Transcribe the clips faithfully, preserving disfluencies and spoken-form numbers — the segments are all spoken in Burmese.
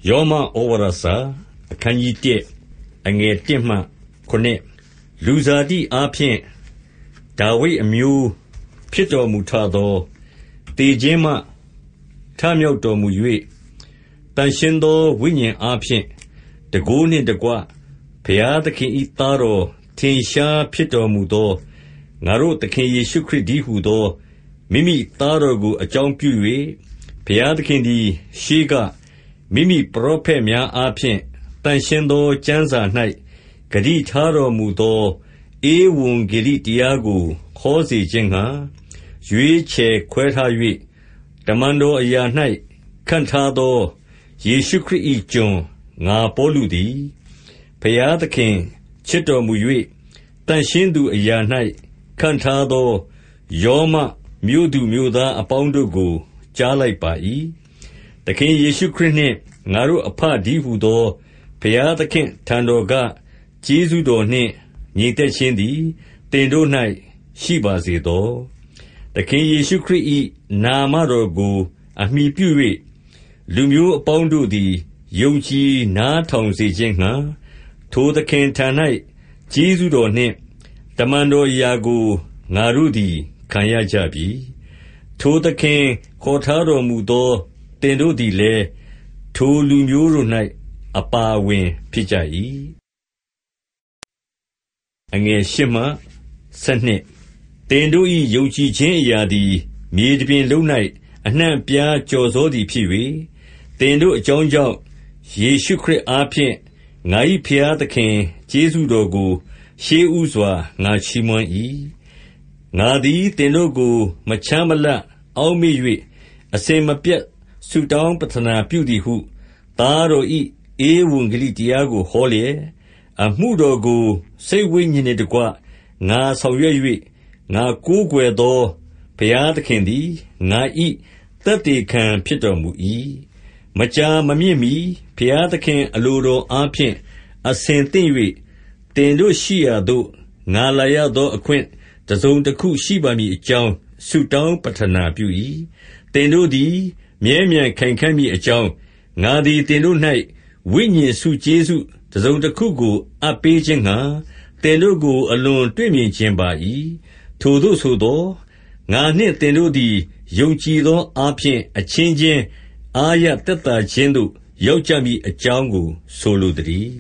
ယောမဩဝါဒစာအခန်းကြီးတစ်အငယ်တစ်မှခုနှစ်လူဇာတိအားဖြင့်ဒါဝိဒ်အမျိုးဖြစ်တော်မူထသောတေခြင်းမှထမြောက်တော်မူ၍တန်ရှင်းသောဝိညာဉ်အားဖြင့်တန်ခိုးနှင့်တကွဘုရားသခင်၏သားတော်ထင်ရှားဖြစ်တော်မူသောငါတို့သခင်ယေရှုခရစ်တည်းဟူသောမိမိသားတော်ကိုအကြောင်းပြု၍ဘုရားသခင်သည်ရှေးကမိမိပရောဖက်များအားဖြင့်တန်ရှင်းသောကျမ်းစာ၌ဂတိထားတော်မူသောဧဝံဂေလိတရားကိုဟောစေခြင်းငှါရွေးချယ်ခွဲထား၍တမန်တော်အရာ၌ခန့်ထားသောယေရှုခရစ်၏ကျွန်ငါပေါလုသည်ဘုရားသခင်ချစ်တော်မူ၍တန်ရှင်းသူအရာ၌ခန့်ထားသောယောမမြို့သူမြို့သားအပေါင်းတို့ကိုကြားလိုက်ပါ၏သခင်ယေရှုခရစ်နှင့်ငါတို့အဘတည်းဟူသောဘုရားသခင့်ထံတော်ကကျေးဇူးတော်နှင့်ညီသက်ခြင်းသည်သင်တို့၌ရှိပါစေသောသခင်ယေရှုခရစ်၏နာမတော်ကိုအမှီပြု၍လူမျိုးအပေါင်းတို့သည်ယုံကြည်နားထောင်စေခြင်းငှါထိုသခင်ထံ၌ကျေးဇူးတော်နှင့်တမန်တော်အရာကိုငါတို့သည်ခံရကြပြီထိုသခင်ခေါ်ထားတော်မူသောသင်တို့သည်လည်းထိုလူမျိုးတို့၌အပါအဝင်ဖြစ်ကြ၏အငယ်ရှစ်မှဆယ်နှစ်သင်တို့၏ယုံကြည်ခြင်းအရာသည်မြေတပြင်လုံး၌အနှံ့အပြားကျော်စောသည်ဖြစ်၍သင်တို့အကြောင်းကြောင့်ယေရှုခရစ်အားဖြင့်ငါ၏ဘုရားသခင်ကျေးဇူးတော်ကိုရှေးဥစွာငါချီးမွမ်း၏ငါသည်သင်တို့ကိုမချမ်းမလပ်အောက်မေ့၍အစဉ်မပြတ်ဆုတောင်းပဌနာပြုသည်ဟုသားတော်၏ဧဝံဂေလိတရားကိုဟောလျက်အမှုတော်ကိုစိတ်ဝိညာဉ်နှင့်တကွငါဆောင်ရွက်၍ငါကိုးကွယ်သောဘုရားသခင်သည်ငါ၏သက်သေခံဖြစ်တော်မူ၏မကြာမမြင့်မီဘုရားသခင်အလိုတော်အားဖြင့်အစဉ်သင့်၍သင်တို့ရှိရာသို့ငါလာရသောအခွင့်တစုံတစ်ခုရှိပါမည်အကြောင်းဆုတောင်းပဌနာပြု၏သင်တို့သည်မြဲမြံခိုင်ခံ့မည်အကြောင်းငါသည်သင်တို့၌ဝိညာဉ်ဆုကျေးဇူးတစုံတစ်ခုကိုအပ်ပေးခြင်းငှါသင်တို့ကိုအလွန်တွေ့မြင်ခြင်းပါ၏ထိုသို့ဆိုသောငါနှင့်သင်တို့သည်ယုံကြည်သောအားဖြင့်အချင်းချင်းအားရသက်သာခြင်းသို့ရောက်ကြမည်အကြောင်းကိုဆိုလိုသတည်း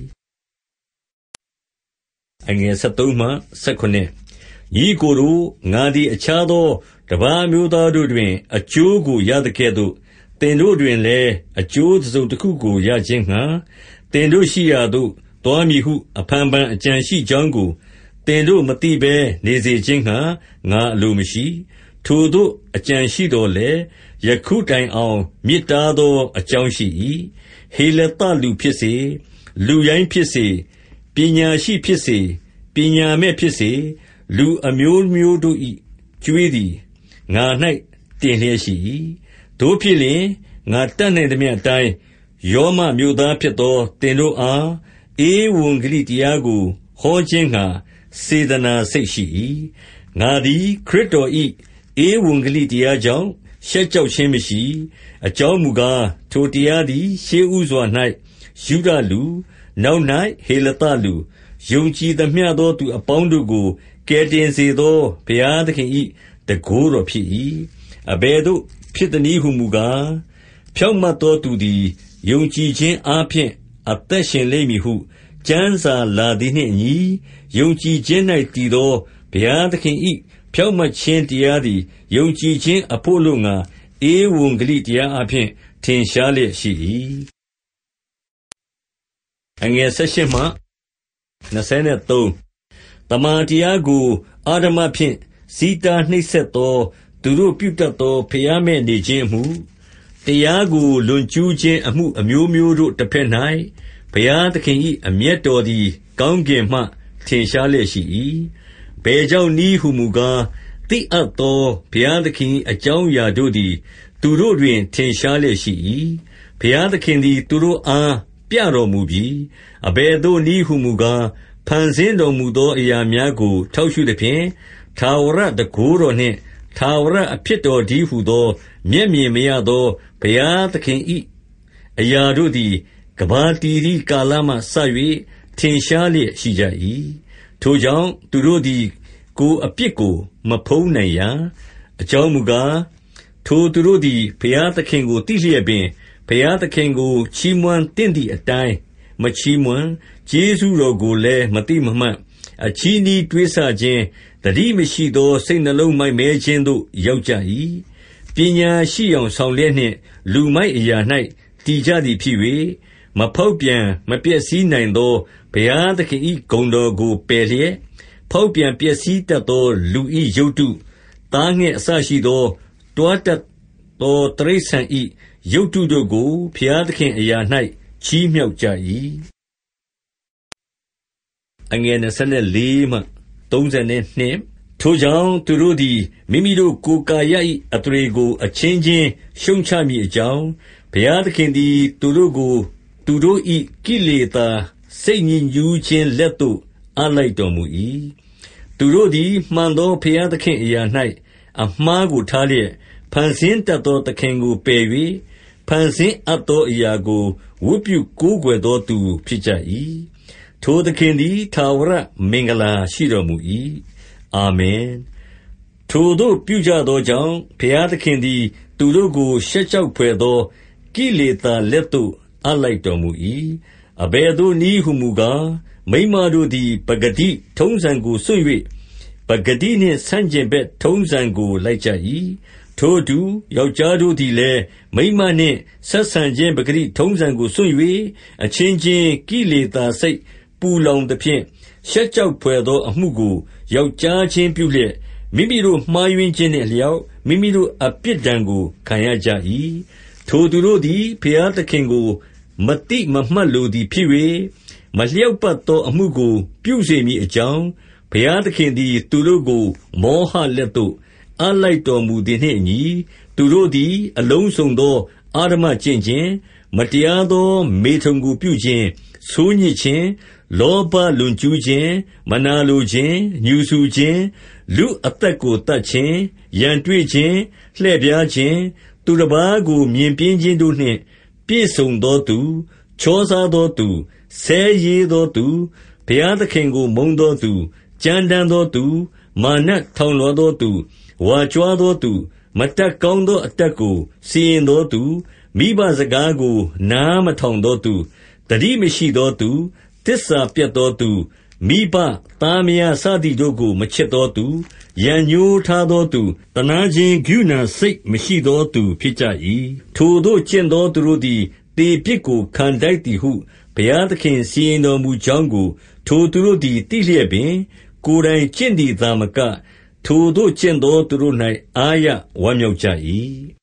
အငယ်ဆယ်သုံးမှဆယ်ခုနစ်ညီအစ်ကိုတို့ငါသည်အခြားသောတပါးမျိုးသားတို့တွင်အကျိုးကိုရသကဲ့သို့သင်တို့တွင်လည်းအကျိုးတစ်စုံတစ်ခုကိုရခြင်းငှါသင်တို့ရှိရာသို့သွားမည်ဟုအဖန်ဖန်အကြံရှိကြောင်းကိုသင်တို့မသိဘဲနေစေခြင်းငှါငါအလိုမရှိထိုသို့အကြံရှိတော်လဲယခုတိုင်အောင်မြစ်တားသောအကြောင်းရှိ၏ဟေလသလူဖြစ်စေလူရိုင်းဖြစ်စေပညာရှိဖြစ်စေပညာမဲ့ဖြစ်စေလူအမျိုးမျိုးတို့၏ကြွေးသည်ငါ၌တင်လျက်ရှိ၏တို့ဖြစ်လျှင်ငါတတ်နိုင်သမျှအတိုင်းယောမမြို့သားဖြစ်သောသင်တို့အားဧဝံဂေလိတရားကိုဟောခြင်းငှါစေတနာစိတ်ရှိ၏ငါသည်ခရစ်တော်၏ဧဝံဂေလိတရားကြောင့်ရှက်ကြောက်ခြင်းမရှိအကြောင်းမူကားထိုတရားသည်ရှေးဥစွာ၌ယုဒလူနောက်၌ဟေလသလူယုံကြည်သမျှသောသူအပေါင်းတို့ကိုကယ်တင်စေသောဘုရားသခင်၏တန်ခိုးတော်ဖြစ်၏အဘယ်သို့ဖြစ်သနည်းဟုမူကားဖြောင့်မတ်သောသူသည်ယုံကြည်ခြင်းအားဖြင့်အသက်ရှင်လိမ့်မည်ဟုကျမ်းစာလာသည်နှင့်အညီယုံကြည်ခြင်း၌တည်သောဘုရားသခင်၏ဖြောင့်မတ်ခြင်းတရားသည်ယုံကြည်ခြင်းအဖို့လို့ငါဧဝံဂေလိတရားအားဖြင့်ထင်ရှားလျက်ရှိ၏အငယ်ဆယ်ရှစ်မှနှစ်ဆယ်သုံးတမန်တရားကိုအာဓမဖြင့်စီးတားနှိပ်စက်သောသူတို့ပြုတတ်သောဖျားမဲ့နေခြင်းအမှုတရားကိုလွန်ကျူးခြင်းအမှုအမျိုးမျိုးတို့တစ်ဖက်၌ဘုရားသခင်၏အမျက်တော်သည်ကောင်းကင်မှထင်ရှားလျက်ရှိ၏ဘယ်ကြောင့်နည်းဟုမူကားသိအပ်သောဘုရားသခင်အကြောင်းအရာတို့သည်သူတို့တွင်ထင်ရှားလျက်ရှိ၏ဘုရားသခင်သည်သူတို့အားပြတော်မူပြီးအဘယ်သို့နည်းဟုမူကားဖန်ဆင်းတော်မူသောအရာများကိုထောက်ရှုသဖြင့်ထာဝရတန်ခိုးတော်နှင့်ထာဝရအဖြစ်တော်တည်းဟူသောမျက်မြင်မရသောဘုရားသခင်၏အရာတို့သည်ကဘာတီရီကာလမှစ၍ထင်ရှားလျက်ရှိကြ၏ထိုကြောင့်သူတို့သည်ကိုယ်အပြစ်ကိုမဖုံးနိုင်ရာအကြောင်းမူကားထိုသူတို့သည်ဘုရားသခင်ကိုသိလျက်ပင်ဘုရားသခင်ကိုချီးမွမ်းသင့်သည့်အတိုင်းမချီးမွမ်းကျေးဇူးတော်ကိုလည်းမသိမမှတ်အချီးနှီးတွေးဆခြင်းတတိမရှိသောစိတ်နှလုံးမိုက်မဲခြင်းသို့ရောက်ကြ၏ပညာရှိအောင်ဆောင်လျက်နှင့်လူမိုက်အရာ၌တည်ကြသည်ဖြစ်၍မဖောက်ပြန်မပျက်စီးနိုင်သောဘုရားသခင်၏ဂုဏ်တော်ကိုပယ်လျက်ဖောက်ပြန်ပျက်စီးတတ်သောလူ၏ရုပ်တုသားငှက်အစရှိသောတွားတတ်သောတိရစ္ဆာန်၏ရုပ်တုတို့ကိုဘုရားသခင်အရာ၌ချီးမြှောက်ကြ၏အငယ်24မှ32ထိုကြောင့်သူတို့သည်မိမိတို့ကိုယ်ကာယ၏အသရေကိုအချင်းချင်းရှုံချမည်အကြောင်းဘုရားသခင်သည်သူတို့ကိုသူတို့၏ကိလေသာစိတ်ညစ်ညူးခြင်းလက်သို့အပ်လိုက်တော်မူ၏သူတို့သည်မှန်သောဘုရားသခင်အရာ၌အမှားကိုထားလျက်ဖန်ဆင်းတတ်သောသခင်ကိုပယ်၍ဖန်ဆင်းအပ်သောအရာကိုဝတ်ပြုကိုးကွယ်သောသူဖြစ်ကြ၏ထိုသခင်သည်ထာဝရမင်္ဂလာရှိတော်မူ၏အာမင်ထိုသို့ပြုကြသောကြောင့်ဘုရားသခင်သည်သူတို့ကိုရှက်ကြောက်ဖွယ်သောကိလေသာလက်သို့အပ်လိုက်တော်မူ၏အဘယ်သို့နည်းဟုမူကားမိန်းမတို့သည်ပကတိထုံးစံကိုစွန့်၍ပကတိနှင့်ဆန့်ကျင်ဘက်ထုံးစံကိုလိုက်ကြ၏ထိုအတူယောက်ျားတို့သည်လည်းမိန်းမနှင့်ဆက်ဆံခြင်းပကတိထုံးစံကိုစွန့်၍အချင်းချင်းကိလေသာစိတ်ပူလောင်သဖြင့်ရှက်ကြောက်ဖွယ်သောအမှုကိုယောက်ျားချင်းပြုလျက်မိမိတို့မှားယွင်းခြင်းနှင့်အလျောက်မိမိတို့အပြစ်ဒဏ်ကိုခံရကြ၏ထိုသူတို့သည်ဘုရားသခင်ကိုမတိမမှတ်လိုသည်ဖြစ်၍မလျောက်ပတ်သောအမှုကိုပြုစေမည်အကြောင်းဘုရားသခင်သည်သူတို့ကိုမောဟလက်သို့အပ်လိုက်တော်မူသည်နှင့်အညီသူတို့သည်အလုံးစုံသောအဓမ္မကျင့်ခြင်းမတရားသောမေထုန်ကိုပြုခြင်းဆိုးညစ်ခြင်းလောဘလွန်ကျူးခြင်းမနာလိုခြင်းညှူဆူခြင်းလူအသက်ကိုတတ်ခြင်းရန်တွေ့ခြင်းလှည့်ပြားခြင်းသူတစ်ပါးကိုမြင်ပြင်းခြင်းတို့နှင့်ပြည့်စုံသောသူချောစားသောသူဆဲရေးသောသူဘုရားသခင်ကိုမုန်းသောသူကြမ်းတမ်းသောသူမာနထောင်လွှားသောသူဝါကြွားသောသူမတတ်ကောင်းသောအတတ်ကိုစီရင်သောသူမိဘစကားကိုနားမထောင်သောသူတတိမရှိသောသူသစ္စာပြတ်သောသူမိဘသားမယားစသည်တို့ကိုမချစ်သောသူရန်ညှိုးထားသောသူတနာခြင်းဂုဏစိတ်မရှိသောသူဖြစ်ကြ၏ထိုသို့ကျင့်သောသူတို့သည်တေပြစ်ကိုခံတိုက်သည်ဟုဘုရားသခင်စီရင်တော်မူကြောင်းကိုထိုသူတို့သည်သိလျက်ပင်ကိုယ်တိုင်ကျင့်သည်သာမကထိုသို့ကျင့်သောသူတို့၌အားရဝမ်းမြောက်ကြ၏